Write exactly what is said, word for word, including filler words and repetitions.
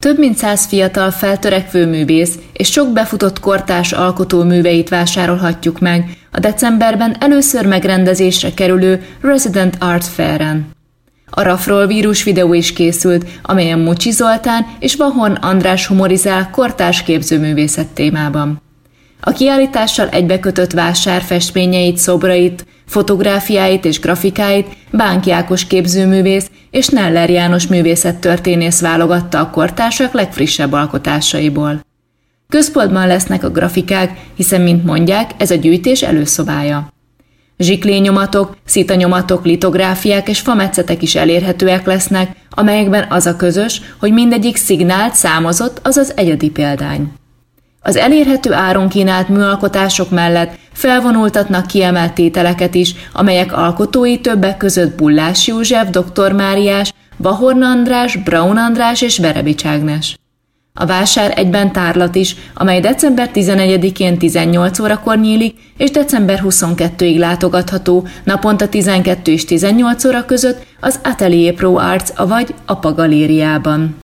több mint száz fiatal feltörekvő művész és sok befutott kortárs alkotó műveit vásárolhatjuk meg a decemberben először megrendezésre kerülő Resident Art Fair-en. A rafról vírus videó is készült, amelyen Mucsi Zoltán és Vahorn András humorizál kortárs képzőművészet témában. A kiállítással egybekötött vásár festményeit, szobrait, fotográfiáit és grafikáit Bánki Ákos képzőművész és Neller János művészettörténész válogatta a kortársak legfrissebb alkotásaiból. Központban lesznek a grafikák, hiszen, mint mondják, ez a gyűjtés előszobája. Zsiklényomatok, szitanyomatok, litográfiák és fametszetek is elérhetőek lesznek, amelyekben az a közös, hogy mindegyik szignált, számozott, azaz egyedi példány. Az elérhető áron kínált műalkotások mellett felvonultatnak kiemelt tételeket is, amelyek alkotói többek között Bullás József, doktor Máriás, Vahorn András, Braun András és Verebics Ágnes. A vásár egyben tárlat is, amely december tizenegyedikén tizennyolc órakor nyílik, és december huszonkettedikéig látogatható naponta tizenkettő és tizennyolc óra között az Atelier Pro Arts, avagy a Apa Galériában.